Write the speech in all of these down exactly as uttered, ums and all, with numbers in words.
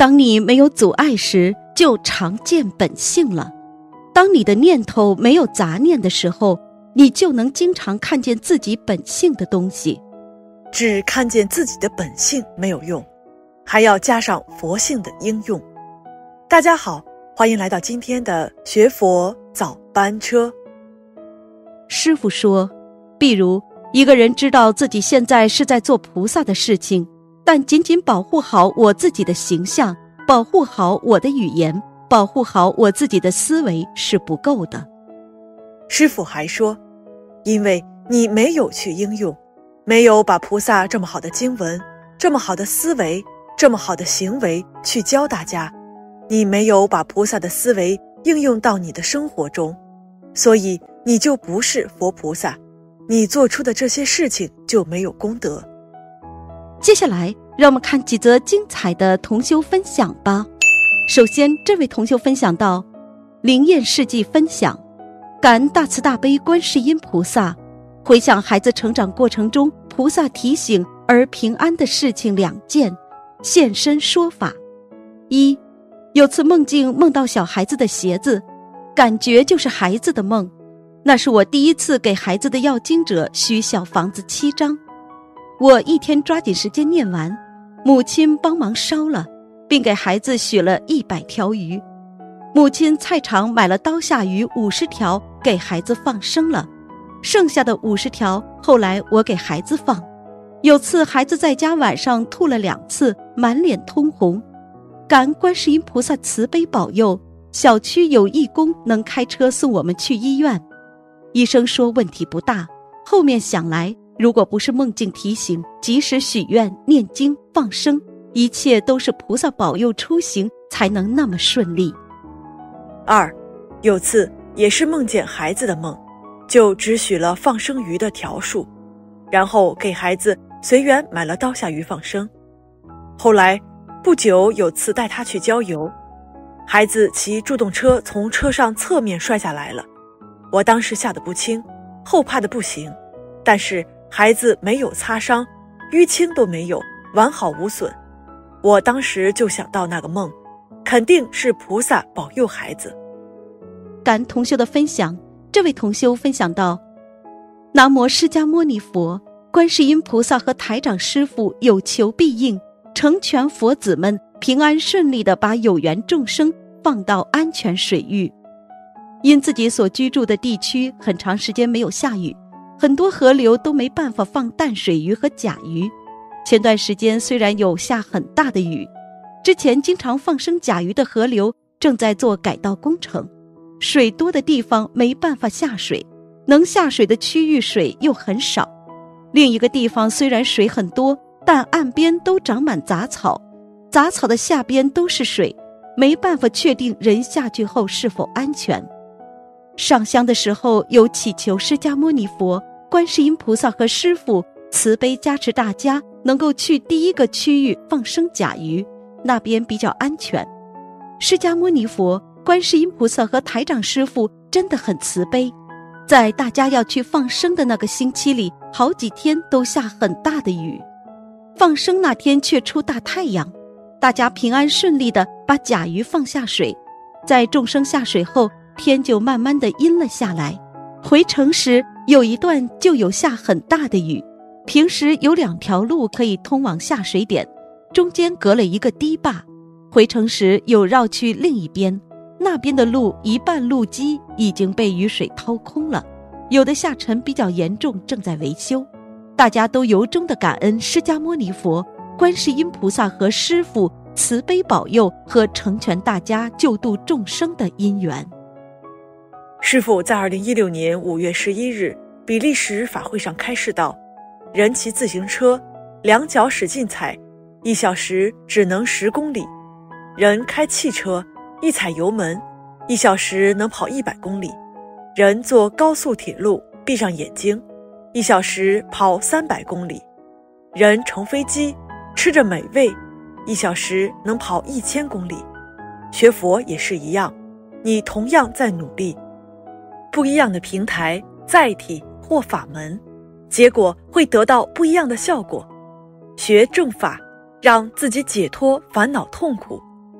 当你没有阻碍时，就常见本性了。当你的念头没有杂念的时候，你就能经常看见自己本性的东西。 只看见自己的本性没有用，还要加上佛性的应用。大家好，欢迎来到今天的学佛早班车。 师父说，比如一个人知道自己现在是在做菩萨的事情，但仅仅保护好我自己的形象，保护好我的语言，保护好我自己的思维是不够的。 师父还说，因为你没有去应用，没有把菩萨这么好的经文，这么好的思维，这么好的行为去教大家，你没有把菩萨的思维应用到你的生活中，所以你就不是佛菩萨，你做出的这些事情就没有功德。 接下来让我们看几则精彩的同修分享吧。首先，这位同修分享到，灵验事迹分享，感恩大慈大悲观世音菩萨，回想孩子成长过程中菩萨提醒而平安的事情两件，现身说法。一，有次梦境梦到小孩子的鞋子，感觉就是孩子的梦，那是我第一次给孩子的要经者许小房子七张，我一天抓紧时间念完，母亲帮忙烧了，并给孩子许了一百条鱼。母亲菜场买了刀下鱼五十条给孩子放生了，剩下的五十条后来我给孩子放。有次孩子在家晚上吐了两次，满脸通红，感恩观世音菩萨慈悲保佑，小区有义工能开车送我们去医院，医生说问题不大。后面想来，如果不是梦境提醒，及时许愿念经放生，一切都是菩萨保佑出行才能那么顺利。 二，有次也是梦见孩子的梦，就只许了放生鱼的条数，然后给孩子随缘买了刀下鱼放生。后来不久有次带他去郊游，孩子骑助动车从车上侧面摔下来了，我当时吓得不轻，后怕得不行，但是孩子没有擦伤，淤青都没有，完好无损。我当时就想到那个梦，肯定是菩萨保佑孩子。 感恩同修的分享，这位同修分享到，南无释迦牟尼佛，观世音菩萨和台长师父有求必应，成全佛子们平安顺利地把有缘众生放到安全水域。因自己所居住的地区很长时间没有下雨，很多河流都没办法放淡水鱼和甲鱼。前段时间虽然有下很大的雨，之前经常放生甲鱼的河流正在做改道工程，水多的地方没办法下水，能下水的区域水又很少。另一个地方虽然水很多，但岸边都长满杂草，杂草的下边都是水，没办法确定人下去后是否安全。上香的时候有祈求释迦牟尼佛、观世音菩萨和师父慈悲加持大家能够去第一个区域放生甲鱼，那边比较安全。释迦牟尼佛、观世音菩萨和台长师父真的很慈悲，在大家要去放生的那个星期里，好几天都下很大的雨，放生那天却出大太阳，大家平安顺利地把甲鱼放下水。在众生下水后，天就慢慢地阴了下来。回城时有一段就有下很大的雨，平时有两条路可以通往下水点，中间隔了一个堤坝，回城时有绕去另一边，那边的路一半路基已经被雨水掏空了，有的下沉比较严重，正在维修。大家都由衷的感恩释迦牟尼佛、观世音菩萨和师父慈悲保佑和成全大家救度众生的因缘。 师父在二零一六年五月十一日比利时法会上开示道，人骑自行车两脚使劲踩，一小时只能十公里；人开汽车一踩油门，一小时能跑一百公里；人坐高速铁路闭上眼睛，一小时跑三百公里；人乘飞机吃着美味，一小时能跑一千公里。学佛也是一样，你同样在努力，不一样的平台、载体或法门，结果会得到不一样的效果。学正法，让自己解脱烦恼痛苦，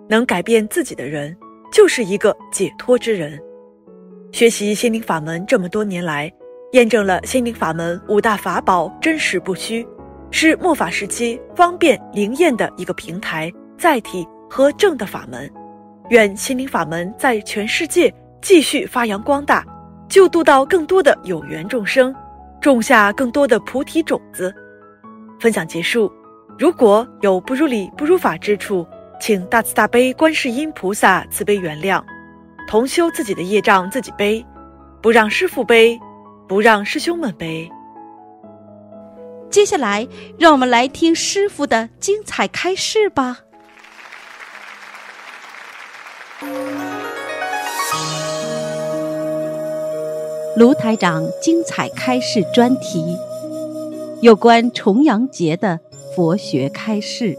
能改变自己的人，就是一个解脱之人。学习心灵法门这么多年来，验证了心灵法门五大法宝真实不虚，是末法时期方便灵验的一个平台、载体和正的法门。愿心灵法门在全世界继续发扬光大，救度到更多的有缘众生，种下更多的菩提种子。分享结束，如果有不如理不如法之处，请大慈大悲观世音菩萨慈悲原谅，同修自己的业障自己背，不让师父背，不让师兄们背。 接下来让我们来听师父的精彩开示吧。卢台长精彩开示专题，有关重阳节的佛学开示。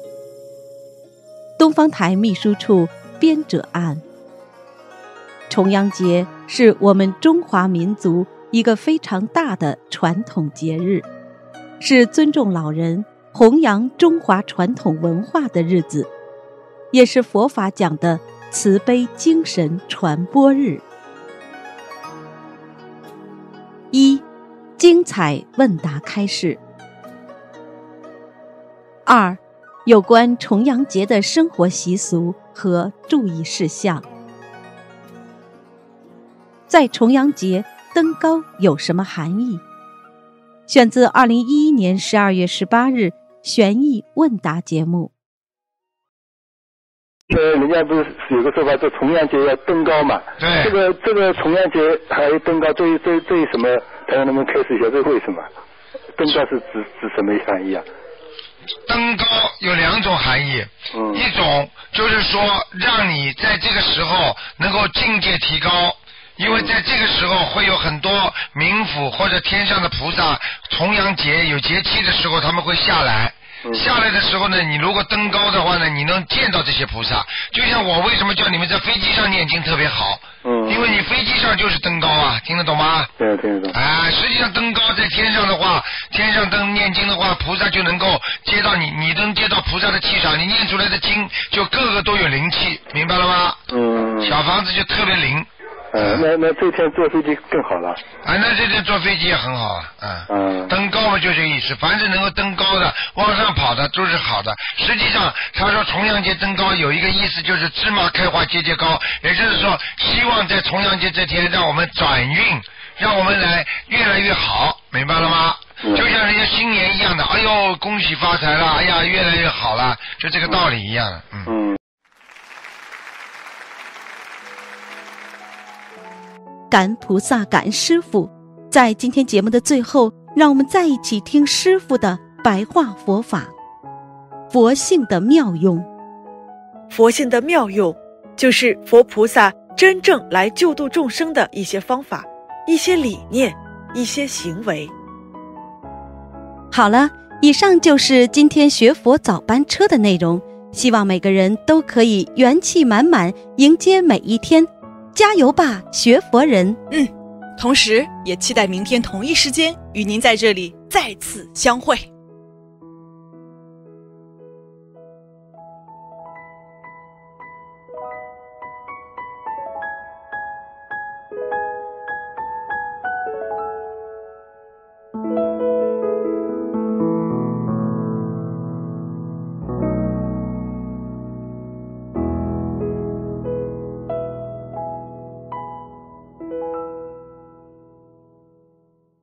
东方台秘书处编者案。重阳节是我们中华民族一个非常大的传统节日，是尊重老人、弘扬中华传统文化的日子，也是佛法讲的慈悲精神传播日。一、精彩问答开示。二、有关重阳节的生活习俗和注意事项。在重阳节登高有什么含义？选自二零一一年十二月十八日悬疑问答节目。 呃，人家不是有个说法，这重阳节要登高嘛？ 对。 这个这个重阳节还有登高，对对对什么？台长能不能开始一下，这为什么？登高是指指什么含义啊？ 登高有两种含义，嗯，一种就是说让你在这个时候能够境界提高。因为在这个时候会有很多冥府或者天上的菩萨，重阳节有节气的时候他们会下来，下来的时候呢，你如果登高的话呢，你能见到这些菩萨。就像我为什么叫你们在飞机上念经特别好，嗯，因为你飞机上就是登高啊，听得懂吗？ 对，听得懂。 啊，实际上登高在天上的话，天上登念经的话，菩萨就能够接到你，你能接到菩萨的气场，你念出来的经就个个都有灵气，明白了吗？嗯，小房子就特别灵。 呃，那那这天坐飞机更好了。 啊，那这天坐飞机也很好啊，嗯，嗯登高嘛就这个意思，凡是能够登高的、往上跑的都是好的。实际上，他说重阳节登高有一个意思，就是芝麻开花节节高，也就是说，希望在重阳节这天让我们转运，让我们来越来越好，明白了吗？嗯、就像人家新年一样的，哎呦，恭喜发财了，哎呀，越来越好了，就这个道理一样的，嗯。嗯感恩菩萨，感恩师父。在今天节目的最后，让我们再一起听师父的白话佛法。佛性的妙用。 佛性的妙用，就是佛菩萨真正来救度众生的一些方法、一些理念、一些行为。 好了，以上就是今天学佛早班车的内容，希望每个人都可以元气满满迎接每一天。加油吧，学佛人！ 嗯，同时也期待明天同一时间与您在这里再次相会。